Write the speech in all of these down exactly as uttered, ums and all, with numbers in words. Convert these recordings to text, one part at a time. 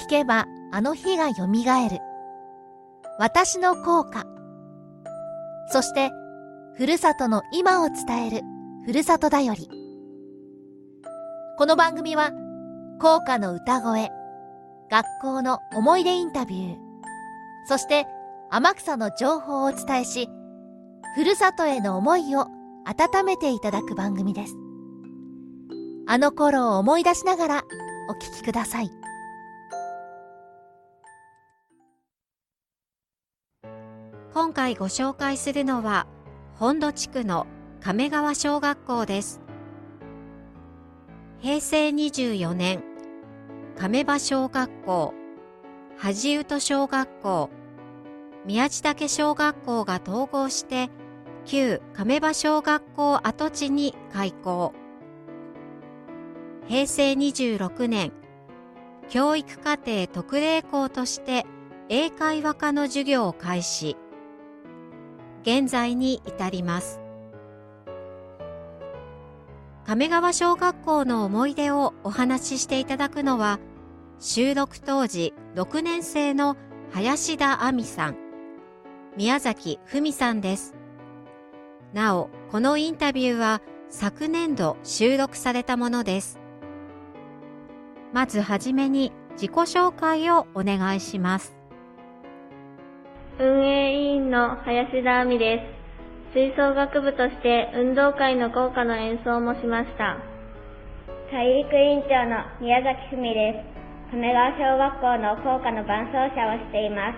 聞けばあの日がよみがえる。私の校歌。そして、ふるさとの今を伝えるふるさとだより。この番組は、校歌の歌声、学校の思い出インタビュー、そして天草の情報をお伝えし、ふるさとへの思いを温めていただく番組です。あの頃を思い出しながらお聞きください。 今回ご紹介するのは本土地区の亀川小学校です。へいせいにじゅうよねん、亀場小学校、恥歌小学校、宮地岳小学校が統合して旧亀場小学校跡地に開校。へいせいにじゅうろくねん、教育課程特例校として英会話科の授業を開始。現在に至ります。亀川小学校の思い出をお話ししていただくのは、就録当時ろくねんせいの林田亜美さん、宮崎文さんです。なお、このインタビューは昨年度収録されたものです。まずはじめに自己紹介をお願いします。 運営委員の林田亜美です。吹奏楽部として運動会の校歌の演奏もしました。 体育委員長の宮崎文です。亀川小学校の校歌の伴奏者をしています。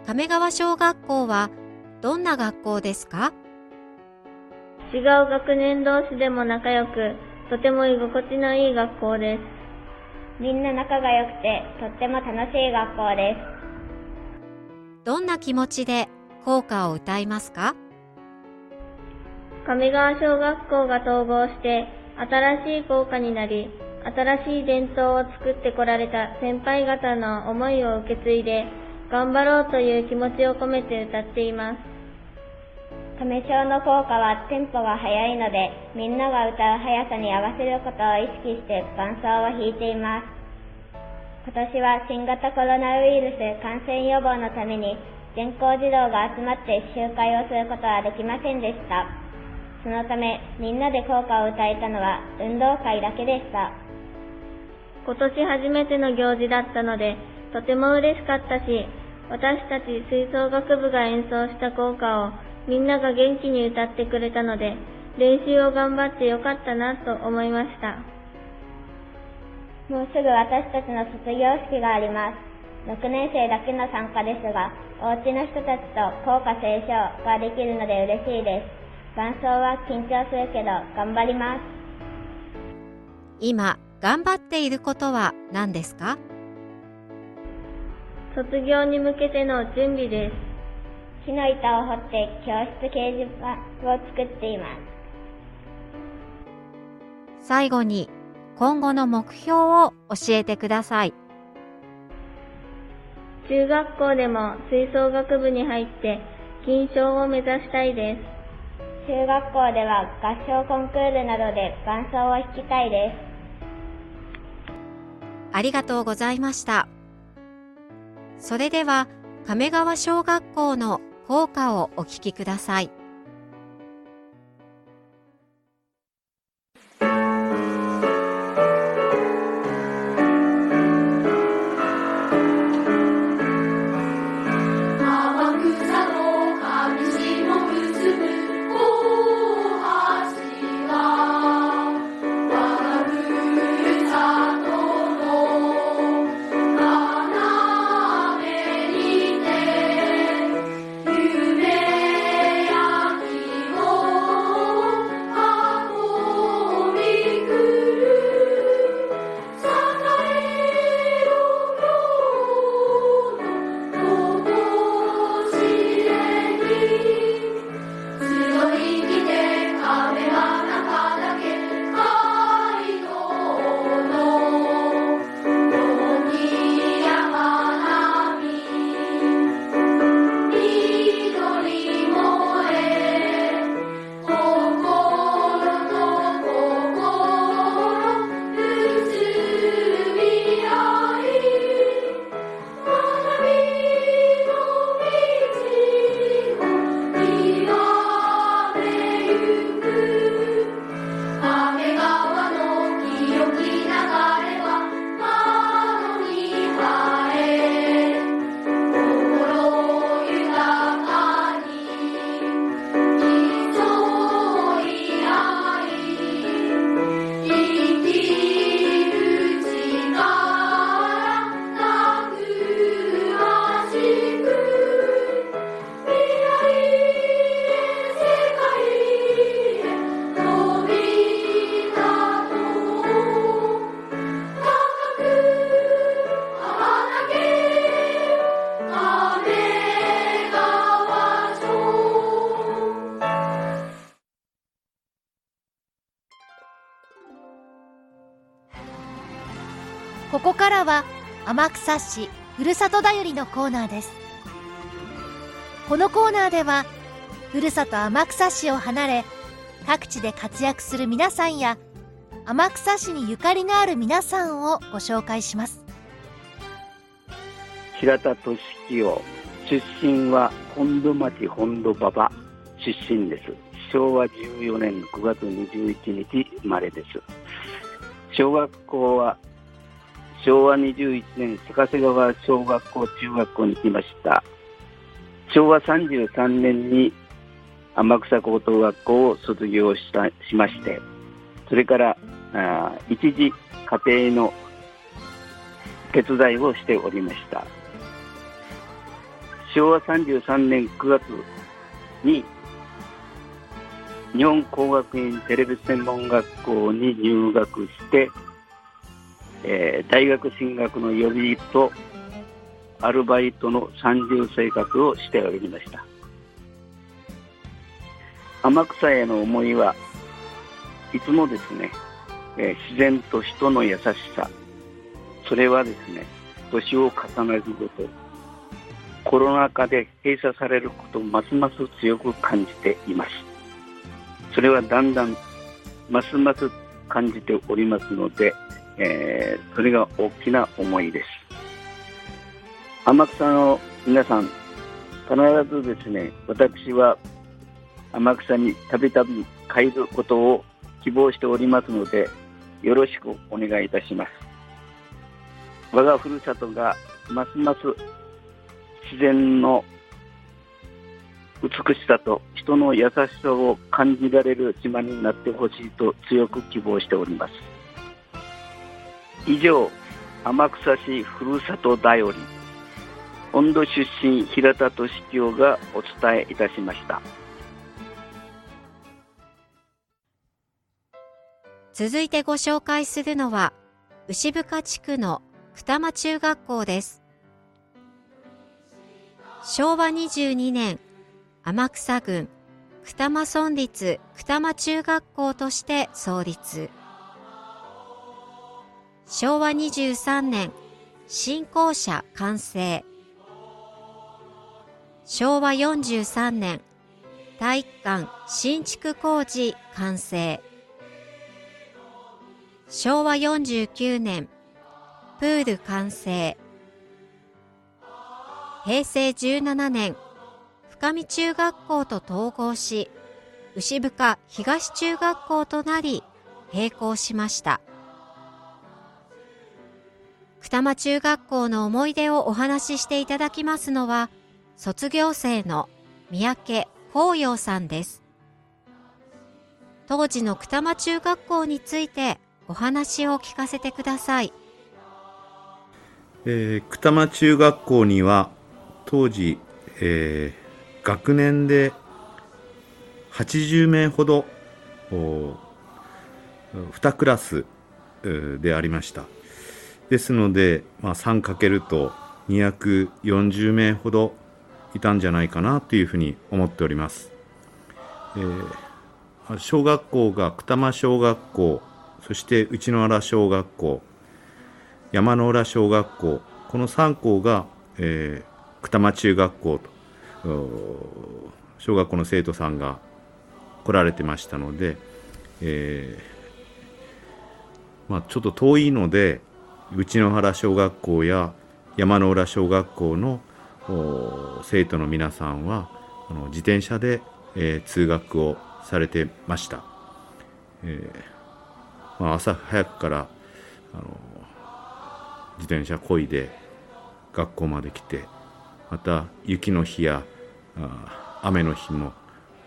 亀川小学校はどんな学校ですか？ 違う学年同士でも仲良く、とても居心地のいい学校です。 みんな仲が良くて、とっても楽しい学校です。 どんな気持ちで校歌を歌いますか？ 亀川小学校が統合して新しい校歌になり、新しい伝統を作ってこられた先輩方の思いを受け継いで頑張ろうという気持ちを込めて歌っています。 亀小の校歌はテンポが速いので、みんなが歌う速さに合わせることを意識して伴奏を弾いています。今年は新型コロナウイルス感染予防のために全校児童が集まって集会をすることはできませんでした。そのためみんなで校歌を歌えたのは運動会だけでした。 今年初めての行事だったのでとても嬉しかったし、私たち吹奏楽部が演奏した校歌をみんなが元気に歌ってくれたので、練習を頑張ってよかったなと思いました。 もうすぐ私たちの卒業式があります。ろくねんせいだけの参加ですが、お家の人たちと校歌斉唱ができるので嬉しいです。伴奏は緊張するけど頑張ります。 今、頑張っていることは何ですか？ 卒業に向けての準備です。 木の板を彫って教室掲示板を作っています。 最後に、今後の目標を教えてください。 中学校でも吹奏楽部に入って金賞を目指したいです。 中学校では合唱コンクールなどで伴奏を弾きたいです。 ありがとうございました。それでは、亀川小学校の校歌をお聴きください。 夢やここからは天草市ふるさとだよりのコーナーです。このコーナーではふるさと天草市を離れ各地で活躍する皆さんや天草市にゆかりのある皆さんをご紹介します。 平田俊清、出身は本土町本土馬場出身です。しょうわじゅうよねんくがつにじゅういちにち生まれです。小学校はしょうわにじゅういちねん坂瀬川小学校中学校に行きました。しょうわさんじゅうさんねんに天草高等学校を卒業したしまして、それからあ一時家庭の手伝いをしておりました。しょうわさんじゅうさんねんくがつに日本工学院テレビ専門学校に入学して、えー、大学進学の予備とアルバイトの三重生活をしておりました。天草への思いはいつもですね、えー、自然と人の優しさ、それはですね、年を重ねるごとコロナ禍で閉鎖されることをますます強く感じています。それはだんだんますます感じておりますので、えー、それが大きな思いです。天草の皆さん、必ずですね、私は天草にたびたび帰ることを希望しておりますので、よろしくお願いいたします。我がふるさとがますます自然の美しさと人の優しさを感じられる島になってほしいと強く希望しております。以上、天草市ふるさとだより本土出身平田俊清がお伝えいたしました。 続いてご紹介するのは牛深地区の二間中学校です。しょうわにじゅうにねん、天草郡二間村立二間中学校として創立。しょうわにじゅうさんねん、新校舎完成。しょうわよんじゅうさんねん、体育館新築工事完成。しょうわよんじゅうきゅうねん、プール完成。へいせいじゅうななねん、深見中学校と統合し、牛深東中学校となり閉校しました。二間中学校の思い出をお話ししていただきますのは、卒業生の三宅光陽さんです。当時の二間中学校についてお話を聞かせてください。 えー、二間中学校には当時、えー、学年ではちじゅうめいほどにクラスでありました。ですので、まあ、さんかけるとにひゃくよんじゅうめいほどいたんじゃないかなというふうに思っております。えー、小学校が二間小学校、そして内野原小学校、山野浦小学校、このさん校が、えー、二間中学校と小学校の生徒さんが来られてましたので、えーまあ、ちょっと遠いので内野原小学校や山野浦小学校の生徒の皆さんはあの自転車で、えー、通学をされてました。えーまあ、朝早くからあの自転車こいで学校まで来て、また雪の日や雨の日も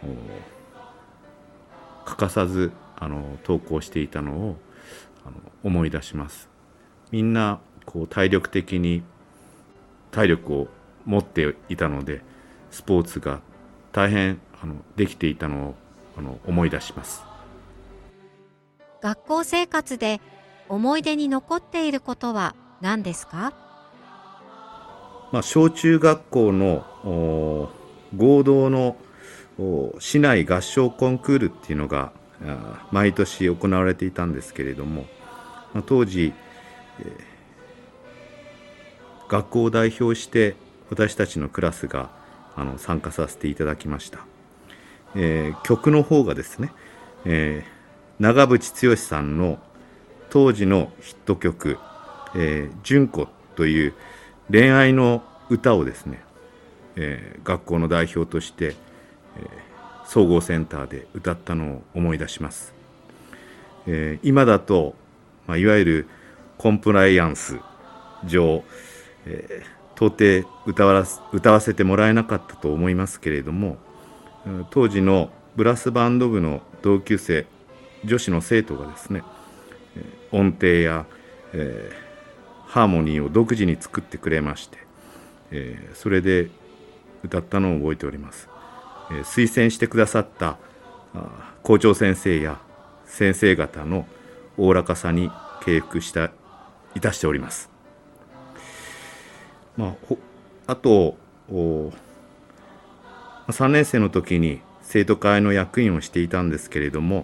欠かさずあの登校していたのをあの思い出します。みんなこう体力的に体力を持っていたので、スポーツが大変あのできていたのをあの思い出します。 学校生活で思い出に残っていることは何ですか？ まあ、小中学校の合同の市内合唱コンクールっていうのが毎年行われていたんですけれども、まあ、当時、えー、 学校を代表して私たちのクラスがあの参加させていただきました。えー、曲の方がですね、えー、長渕剛さんの当時のヒット曲「えー、純子」という恋愛の歌をですね、えー、学校の代表として、えー、総合センターで歌ったのを思い出します。えー、今だと、まあ、いわゆるコンプライアンス上、えー、到底歌わす歌わせてもらえなかったと思いますけれども、当時のブラスバンド部の同級生女子の生徒がですね、音程や、えー、ハーモニーを独自に作ってくれまして、えー、それで歌ったのを覚えております。えー、推薦してくださった校長先生や先生方のおおらかさに敬服したいたしております。まあ、あとさんねん生の時に生徒会の役員をしていたんですけれども、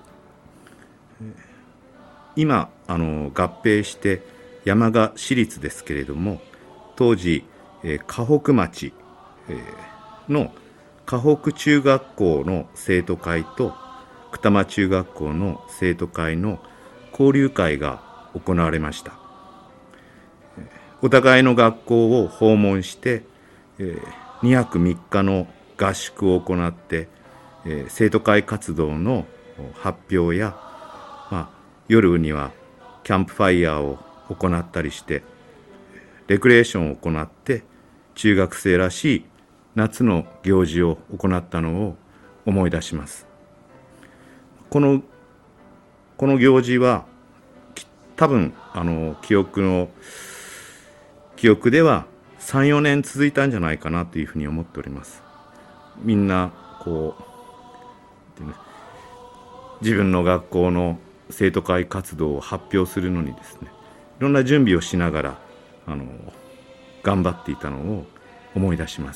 今あの合併して山鹿市立ですけれども、当時、えー、河北町、えー、の河北中学校の生徒会と九玉中学校の生徒会の交流会が行われました。お互いの学校を訪問して、えー、にはくみっかの合宿を行って、えー、生徒会活動の発表や、まあ、夜にはキャンプファイヤーを行ったりしてレクレーションを行って中学生らしい夏の行事を行ったのを思い出します。このこの行事は多分あの記憶の記憶ではさん、よねん続いたんじゃないかなというふうに思っております。みんなこう自分の学校の生徒会活動を発表するのにですね、いろんな準備をしながらあの頑張っていたのを思い出します。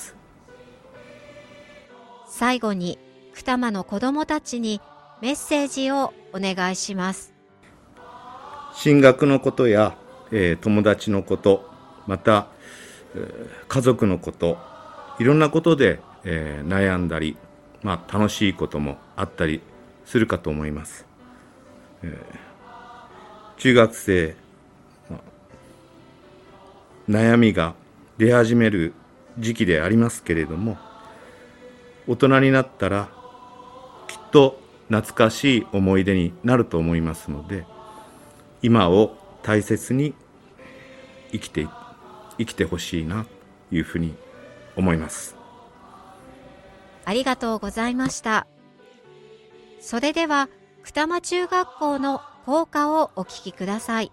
最後に九玉の子どもたちにメッセージをお願いします。 進学のことや、えー、友達のこと、また、えー、家族のこと、いろんなことで、えー、悩んだり、まあ、楽しいこともあったりするかと思います。えー、中学生、まあ、悩みが出始める時期でありますけれども、大人になったらきっと懐かしい思い出になると思いますので、今を大切に生きて生きてほしいなというふうに思います。 ありがとうございました。それでは九玉中学校の校歌をお聴きください。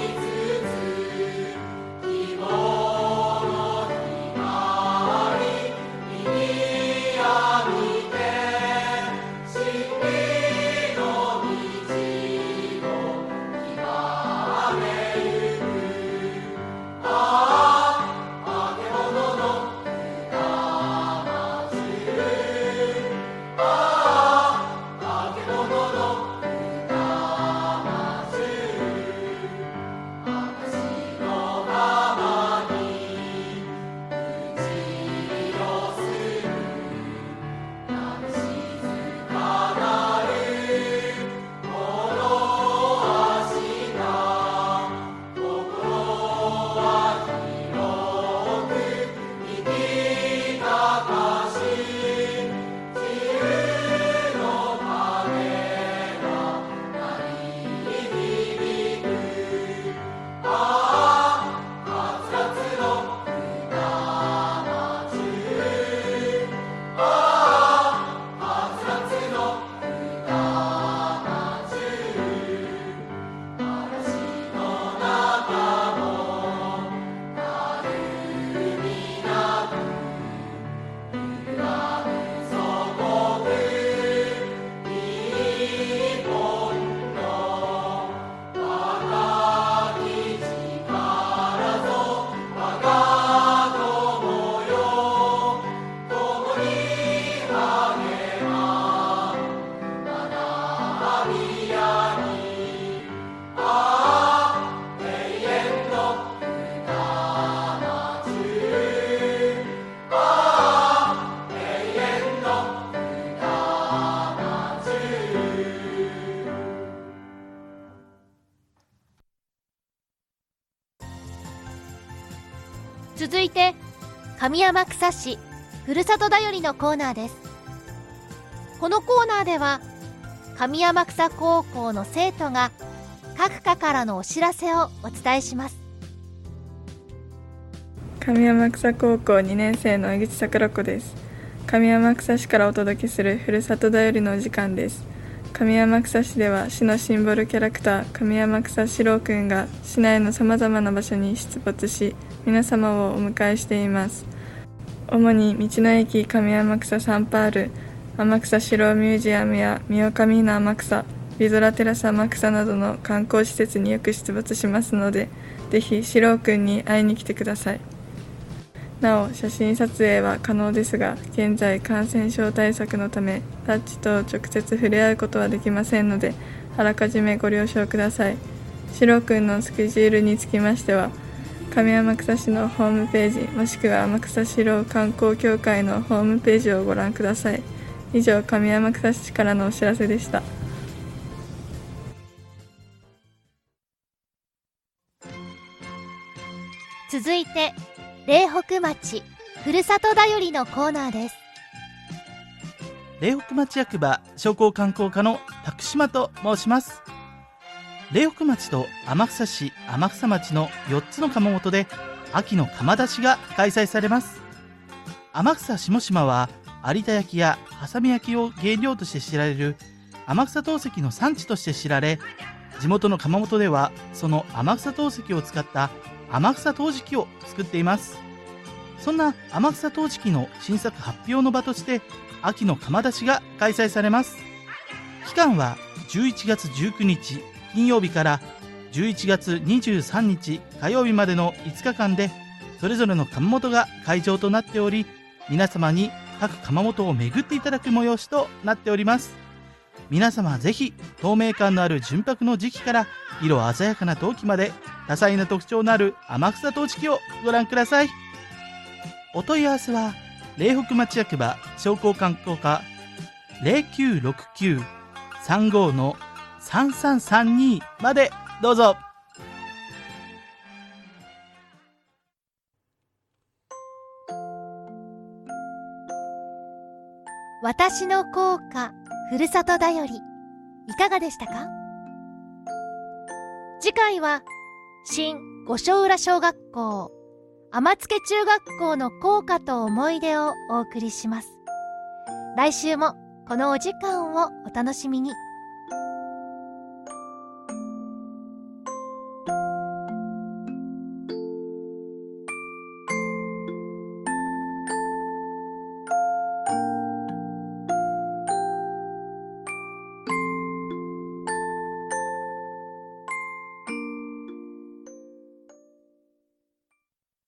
希望のひまわり続いて上天草市ふるさとだよりのコーナーです。このコーナーでは上天草高校の生徒が各科からのお知らせをお伝えします。 上天草高校にねん生の江口桜子です。上天草市からお届けするふるさとだよりのお時間です。上天草市では市のシンボルキャラクター上天草四郎くんが市内のさまざまな場所に出没し、皆様をお迎えしています。主に道の駅上天草サンパール、天草四郎ミュージアムやみよかみの天草、リゾラテラス天草などの観光施設によく出没しますので、ぜひ四郎くんに会いに来てください。なお、写真撮影は可能ですが、現在感染症対策のためタッチと直接触れ合うことはできませんので、あらかじめご了承ください。四郎くんのスケジュールにつきましては、上天草市のホームページもしくは天草四郎観光協会のホームページをご覧ください。以上、上天草市からのお知らせでした。 続いて苓北町ふるさとだよりのコーナーです。 苓北町役場商工観光課の宅島と申します。苓北町と天草市天草町のよっつの窯元で秋の窯出しが開催されます。天草下島は有田焼やはさみ焼きを原料として知られる天草陶石の産地として知られ、地元の窯元ではその天草陶石を使った天草陶磁器を作っています。そんな天草陶磁器の新作発表の場として秋の窯出しが開催されます。期間はじゅういちがつじゅうくにち金曜日からじゅういちがつにじゅうさんにち火曜日までのいつかかんで、それぞれの窯元が会場となっており、皆様に各窯元を巡っていただく催しとなっております。皆様ぜひ透明感のある純白の磁器から色鮮やかな陶器まで多彩な特徴のある天草陶磁器をご覧ください。お問い合わせは苓北町役場商工観光課 ゼロきゅうろくきゅう さんご のさんさんさんに までどうぞ。 私の校歌ふるさとだよりいかがでしたか？次回は新五所浦小学校天付中学校の校歌と思い出をお送りします。来週もこのお時間をお楽しみに。